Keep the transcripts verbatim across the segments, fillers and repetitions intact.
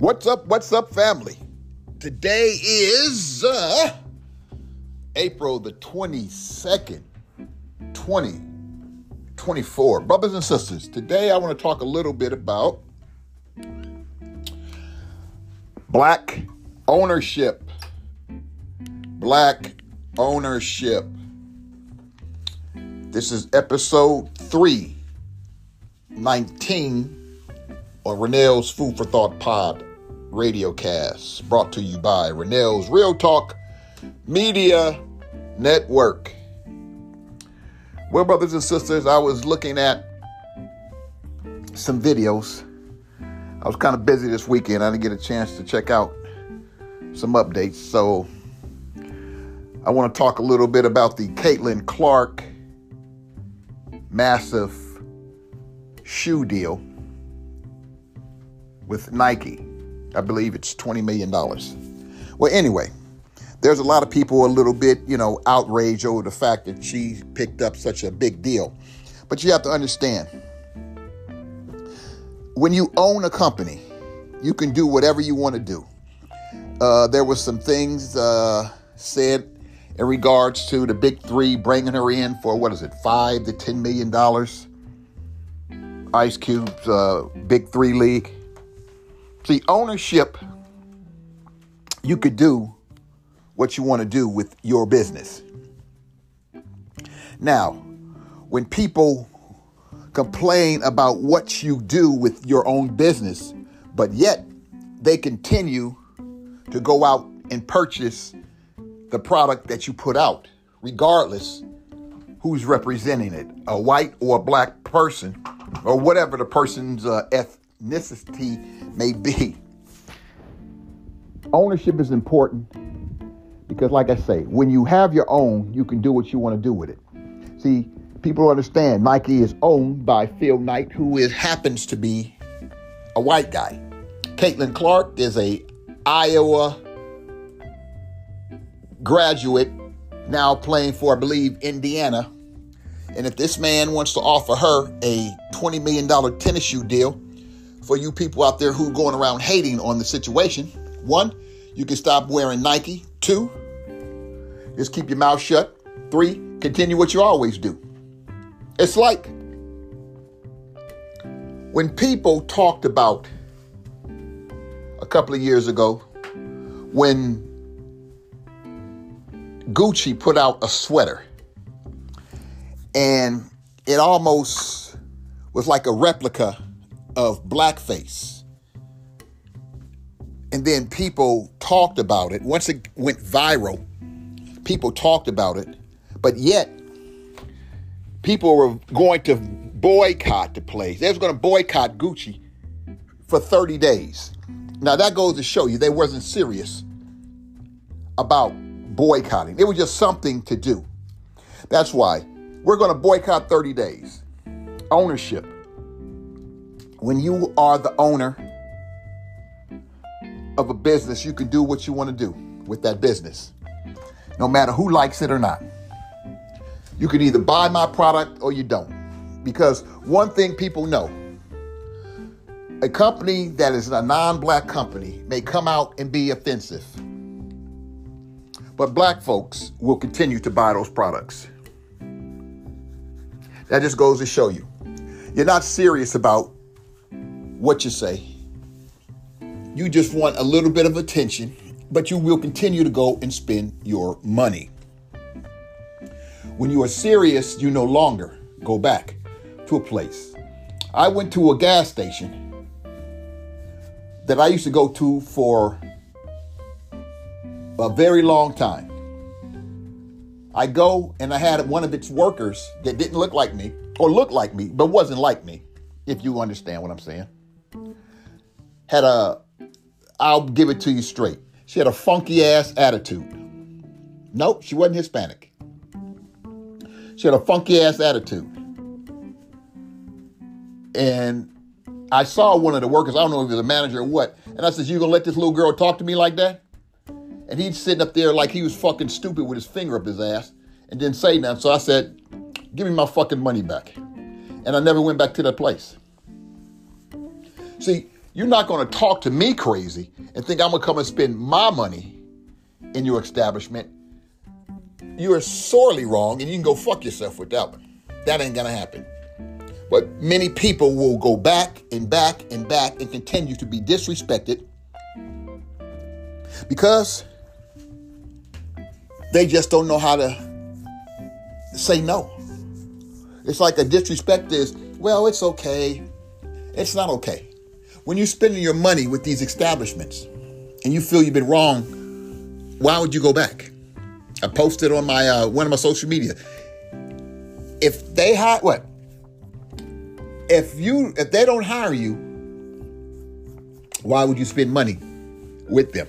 What's up? What's up, family? Today is uh, April the twenty-second, twenty twenty-four. Brothers and sisters, today I want to talk a little bit about black ownership. Black ownership. This is episode three nineteen on Renell's Food for Thought Pod Radiocast, brought to you by Renell's Real Talk Media Network. Well, brothers and sisters, I was looking at some videos. I was kind of busy this weekend. I didn't get a chance to check out some updates. So I want to talk a little bit about the Caitlin Clark massive shoe deal with Nike. I believe it's twenty million dollars. Well, anyway, there's a lot of people a little bit, you know, outraged over the fact that she picked up such a big deal. But you have to understand, when you own a company, you can do whatever you want to do. Uh, there was some things uh, said in regards to the big three bringing her in for, what is it, five to ten million dollars. Ice Cube's uh, big three league. See, ownership, you could do what you want to do with your business. Now, when people complain about what you do with your own business, but yet they continue to go out and purchase the product that you put out, regardless who's representing it, a white or a black person, or whatever the person's uh, ethnicity may be. Ownership is important because, like I say, when you have your own, you can do what you want to do with it. See, people understand Nike is owned by Phil Knight, who is happens to be a white guy. Caitlin Clark is a Iowa graduate, now playing for, I believe, Indiana. And if this man wants to offer her a twenty million dollars tennis shoe deal, for you people out there who are going around hating on the situation, one, you can stop wearing Nike. Two, just keep your mouth shut. Three, continue what you always do. It's like when people talked about a couple of years ago when Gucci put out a sweater and it almost was like a replica of blackface. And then people talked about it. Once it went viral, people talked about it. But yet, people were going to boycott the place. They was going to boycott Gucci for thirty days. Now, that goes to show you they wasn't serious about boycotting. It was just something to do. That's why we're going to boycott thirty days. Ownership. When you are the owner of a business, you can do what you want to do with that business, no matter who likes it or not. You can either buy my product or you don't. Because one thing people know, a company that is a non-black company may come out and be offensive, but black folks will continue to buy those products. That just goes to show you, you're not serious about what you say. You just want a little bit of attention, but you will continue to go and spend your money. When you are serious, you no longer go back to a place. I went to a gas station that I used to go to for a very long time. I go and I had one of its workers that didn't look like me, or looked like me, but wasn't like me, if you understand what I'm saying. Had a, I'll give it to you straight. She had a funky ass attitude. Nope, she wasn't Hispanic. She had a funky ass attitude. And I saw one of the workers, I don't know if it was a manager or what, and I said, you gonna let this little girl talk to me like that? And he's sitting up there like he was fucking stupid with his finger up his ass and didn't say nothing. So I said, give me my fucking money back. And I never went back to that place. See, You're not going to talk to me crazy and think I'm going to come and spend my money in your establishment. You are sorely wrong, and you can go fuck yourself with that one. That ain't going to happen. But many people will go back and back and back and continue to be disrespected because they just don't know how to say no. It's like a disrespect is, well, it's okay. It's not okay. When you're spending your money with these establishments and you feel you've been wrong, why would you go back? I posted on my uh, one of my social media. If they hire what? If you if they don't hire you, why would you spend money with them?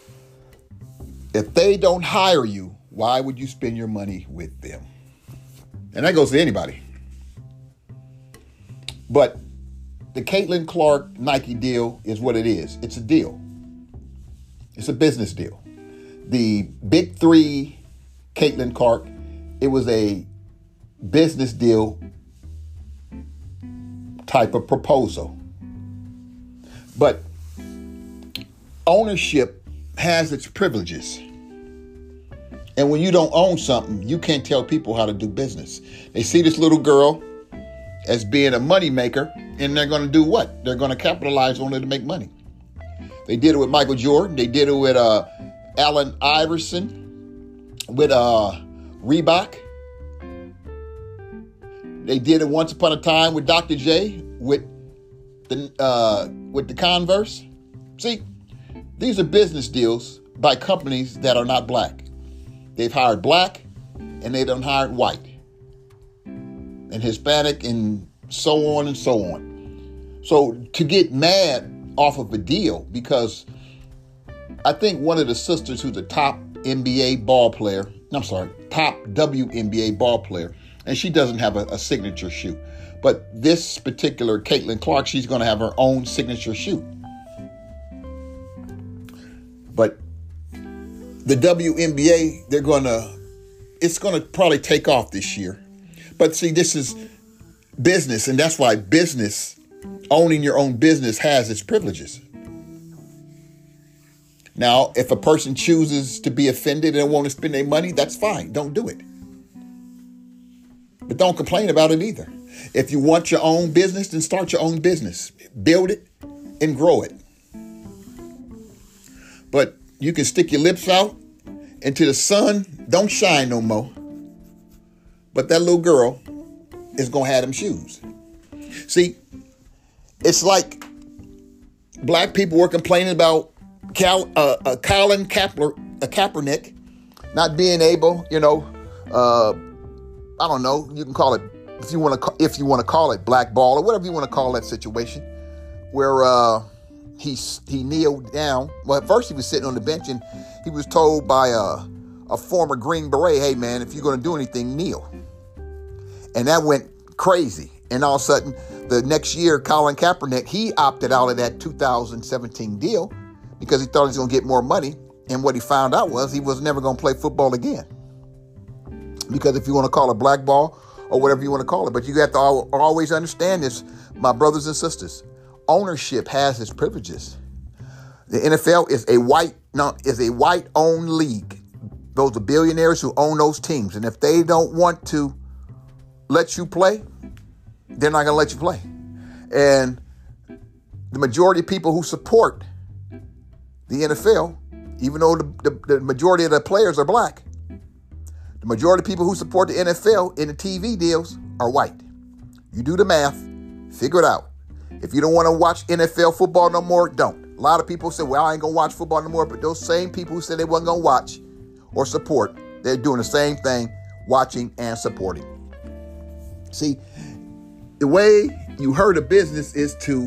If they don't hire you, why would you spend your money with them? And that goes to anybody. But the Caitlin Clark Nike deal is what it is. It's a deal. It's a business deal. The big three, Caitlin Clark, it was a business deal type of proposal. But ownership has its privileges. And when you don't own something, you can't tell people how to do business. They see this little girl as being a money maker, and they're going to do what? They're going to capitalize on it to make money. They did it with Michael Jordan. They did it with uh, Allen Iverson, with uh, Reebok. They did it once upon a time with Doctor J, with the uh, with the Converse. See, these are business deals by companies that are not black. They've hired black, and they done hired white, and Hispanic, and so on and so on. So to get mad off of a deal, because I think one of the sisters who's a top N B A ball player, I'm sorry, top W N B A ball player, and she doesn't have a, a signature shoe. But this particular Caitlin Clark, she's going to have her own signature shoe. But the W N B A, they're going to, it's going to probably take off this year. But see, this is business, and that's why business, owning your own business, has its privileges. Now, if a person chooses to be offended and want to spend their money, that's fine. Don't do it. But don't complain about it either. If you want your own business, then start your own business. Build it and grow it. But you can stick your lips out into the sun, don't shine no more. But that little girl is going to have them shoes. See, it's like black people were complaining about Cal, uh, uh, Colin Kaepernick, uh, Kaepernick not being able, you know, uh, I don't know, you can call it, if you want to, if you want to call it blackball or whatever you want to call that situation, where uh, he he kneeled down. Well, at first he was sitting on the bench, and he was told by a, a former Green Beret, "Hey man, if you're going to do anything, kneel." And that went crazy. And all of a sudden, the next year, Colin Kaepernick, he opted out of that two thousand seventeen deal because he thought he was going to get more money. And what he found out was he was never going to play football again. Because if you want to call it blackball or whatever you want to call it, but you have to al- always understand this, my brothers and sisters. Ownership has its privileges. The N F L is a white, no, is a white-owned league. Those are billionaires who own those teams. And if they don't want to let you play, they're not going to let you play. And the majority of people who support the N F L, even though the, the, the majority of the players are black, the majority of people who support the N F L in the T V deals are white. You do the math, figure it out. If you don't want to watch N F L football no more, don't. A lot of people say, well, I ain't going to watch football no more. But those same people who said they wasn't going to watch or support, they're doing the same thing, watching and supporting. See, the way you hurt a business is to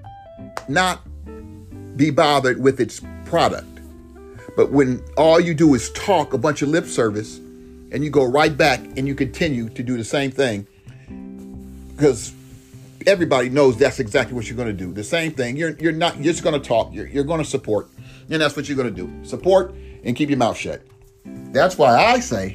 not be bothered with its product. But when all you do is talk a bunch of lip service and you go right back and you continue to do the same thing, because everybody knows that's exactly what you're going to do. The same thing. You're you're not you're just going to talk. You're, you're going to support. And that's what you're going to do. Support and keep your mouth shut. That's why I say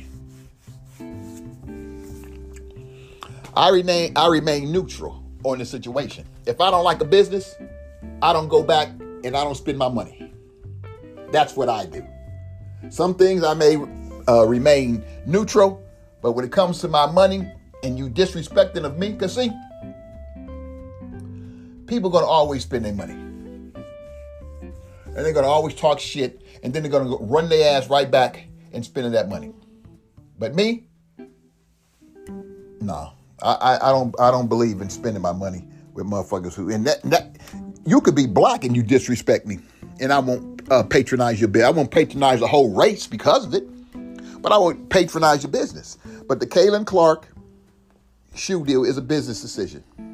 I remain I remain neutral on the situation. If I don't like a business, I don't go back and I don't spend my money. That's what I do. Some things I may uh, remain neutral, but when it comes to my money and you disrespecting of me, because see, people are going to always spend their money. And they're going to always talk shit, and then they're going to run their ass right back and spending that money. But me, no, I, I, I don't I don't believe in spending my money with motherfuckers who, and that, that you could be black and you disrespect me, and I won't uh, patronize your business. I won't patronize the whole race because of it, but I won't patronize your business. But the Caitlin Clark shoe deal is a business decision.